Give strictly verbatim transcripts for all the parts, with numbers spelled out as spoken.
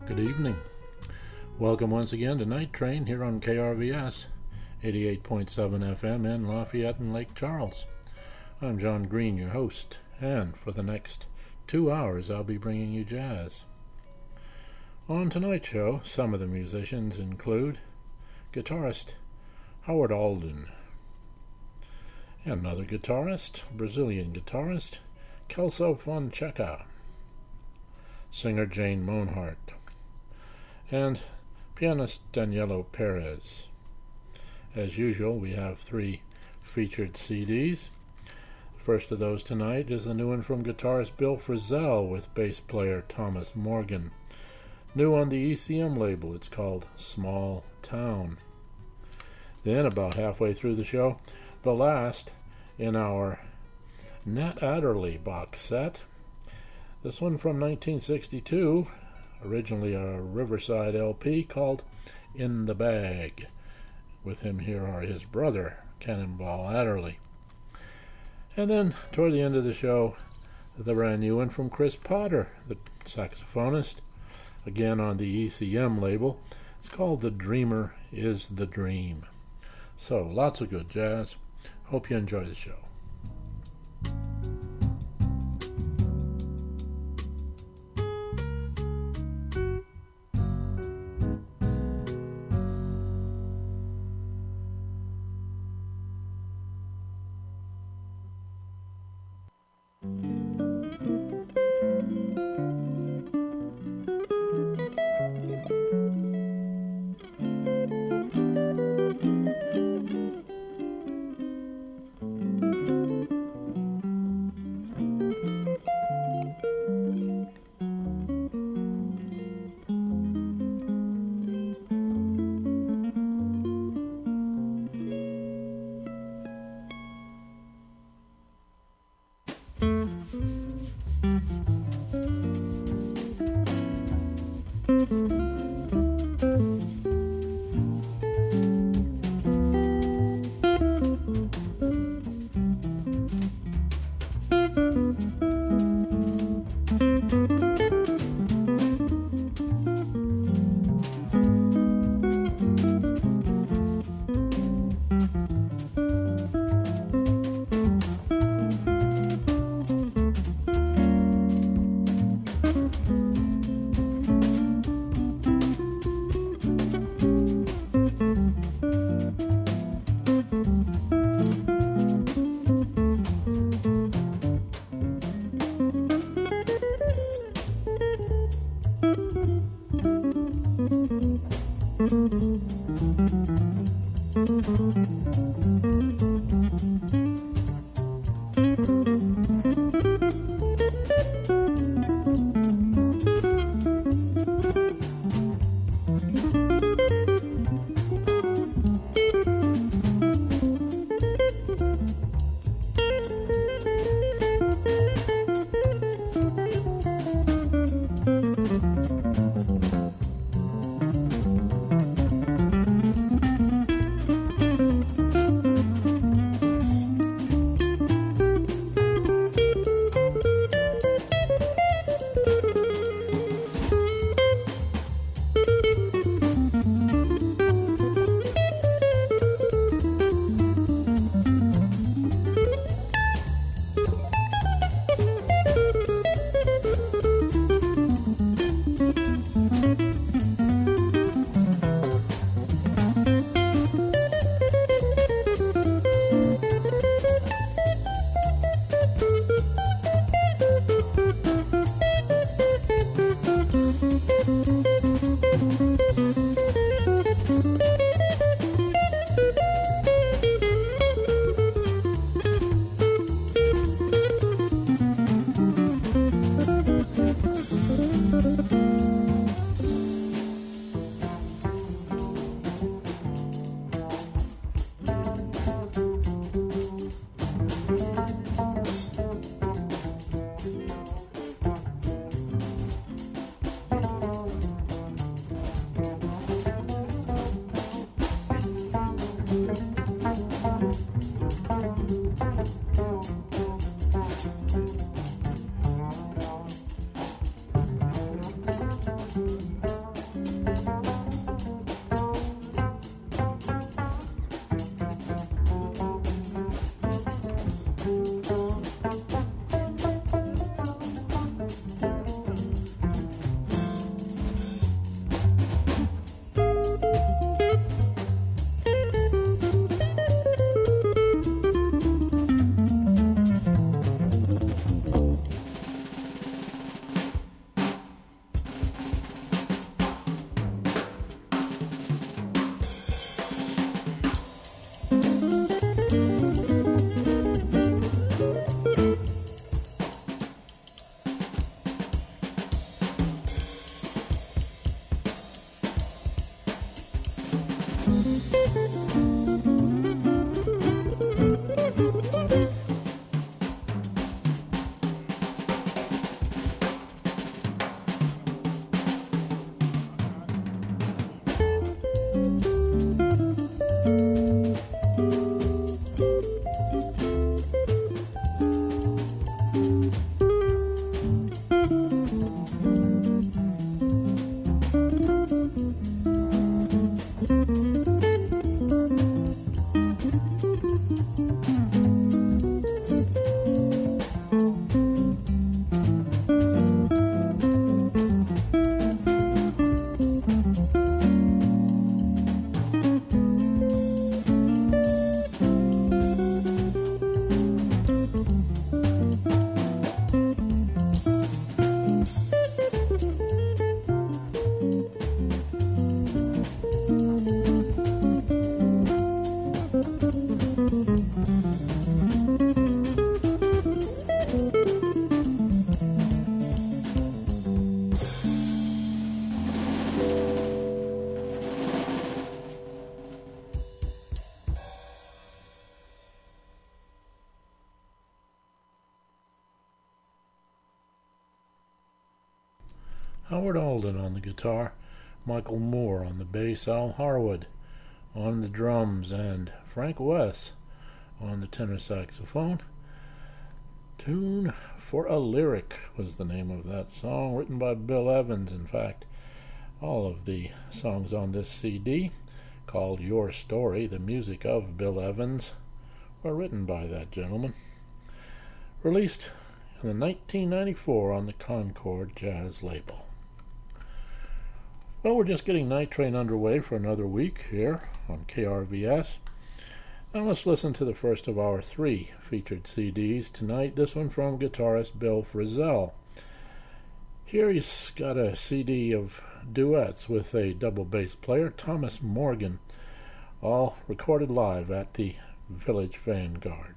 Good evening. Welcome once again to Night Train here on K R V S eighty-eight point seven F M in Lafayette and Lake Charles. I'm John Green, your host, and for the next two hours I'll be bringing you jazz. On tonight's show, some of the musicians include guitarist Howard Alden, and another guitarist, Brazilian guitarist Kelso Fonseca, singer Jane Monhart, and pianist Danielo Perez. As usual, we have three featured C Ds. The first of those tonight is the new one from guitarist Bill Frisell with bass player Thomas Morgan. New on the E C M label, it's called Small Town. Then, about halfway through the show, the last in our Nat Adderley box set. This one from nineteen sixty-two, originally a Riverside L P called In the Bag. With him here are his brother, Cannonball Adderley. And then, toward the end of the show, the brand new one from Chris Potter, the saxophonist, again on the E C M label. It's called The Dreamer is the Dream. So, lots of good jazz. Hope you enjoy the show. Howard Alden on the guitar, Michael Moore on the bass, Al Harwood on the drums, and Frank Wess on the tenor saxophone. Tune for a Lyric was the name of that song, written by Bill Evans. In fact, all of the songs on this C D, called Your Story, the music of Bill Evans, were written by that gentleman. Released in nineteen ninety-four on the Concord Jazz label. Well, we're just getting Night Train underway for another week here on K R V S. Now let's listen to the first of our three featured C Ds tonight. This one from guitarist Bill Frisell. Here he's got a C D of duets with a double bass player, Thomas Morgan, all recorded live at the Village Vanguard.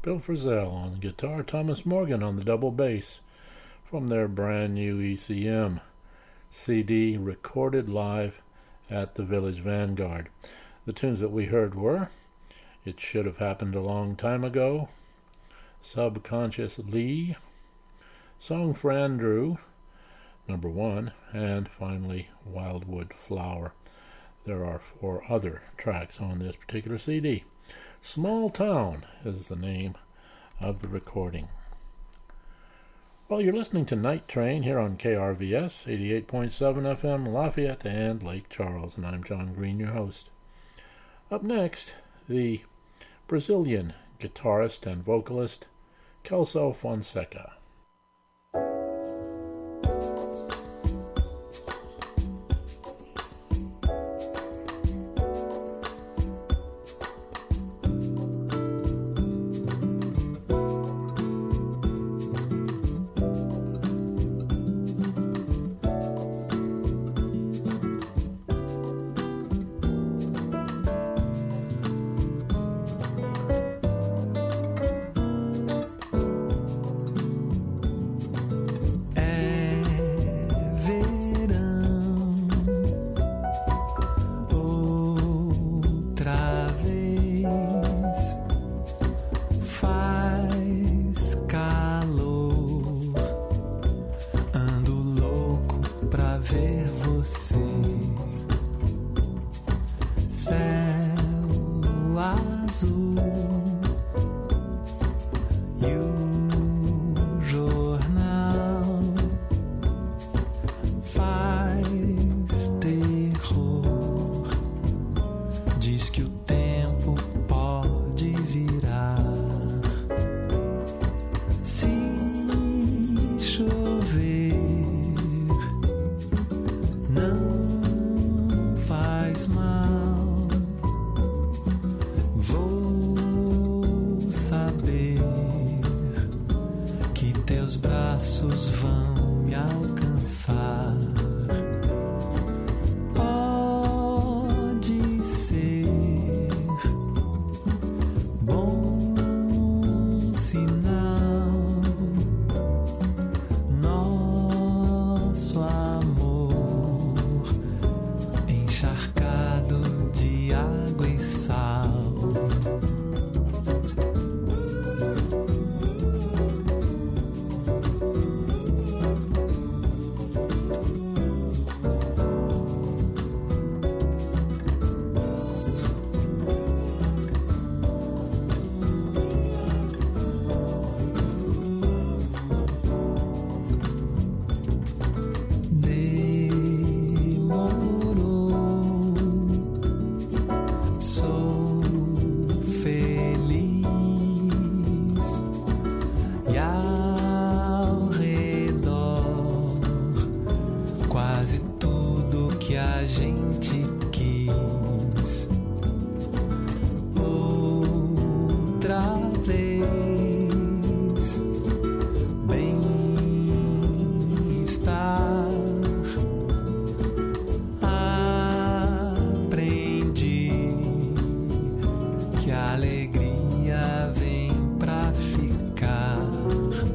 Bill Frisell on the guitar, Thomas Morgan on the double bass from their brand new E C M C D recorded live at the Village Vanguard. The tunes that we heard were It Should Have Happened a Long Time Ago, Subconscious Lee, Song for Andrew, number one, and finally Wildwood Flower. There are four other tracks on this particular C D. Small Town is the name of the recording. Well, you're listening to Night Train here on K R V S eighty-eight point seven F M Lafayette and Lake Charles, and I'm John Green, your host. Up next, the Brazilian guitarist and vocalist Kelso Fonseca. Que a alegria vem pra ficar.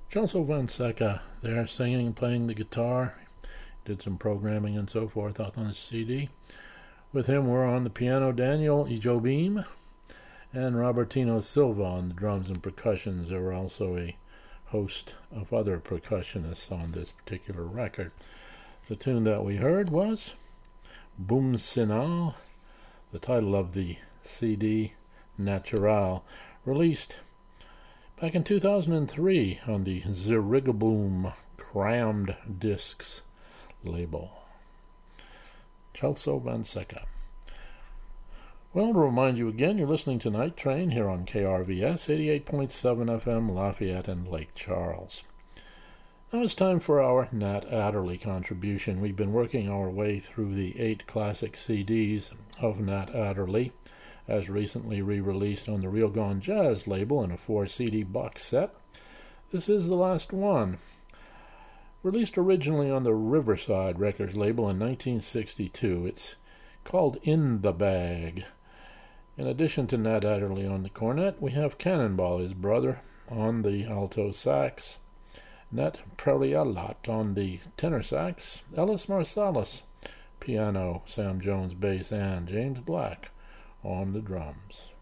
Celso Fonseca there singing, playing the guitar, did some programming and so forth on this C D. With him were on the piano Daniel Ijobim and Robertino Silva on the drums and percussions. There were also a host of other percussionists on this particular record. The tune that we heard was Boom Sinal, the title of the C D Natural, released back in two thousand three on the Zirigaboom Crammed Discs label. Celso Fonseca. Well, to remind you again, you're listening to Night Train here on K R V S eighty-eight point seven F M, Lafayette and Lake Charles. Now it's time for our Nat Adderley contribution. We've been working our way through the eight classic C Ds of Nat Adderley, as recently re-released on the Real Gone Jazz label in a four C D box set. This is the last one. Released originally on the Riverside Records label in nineteen sixty-two. It's called In the Bag. In addition to Nat Adderley on the cornet, we have Cannonball, his brother, on the alto sax, Nat Prelialat on the tenor sax, Ellis Marsalis, piano, Sam Jones bass, and James Black on the drums.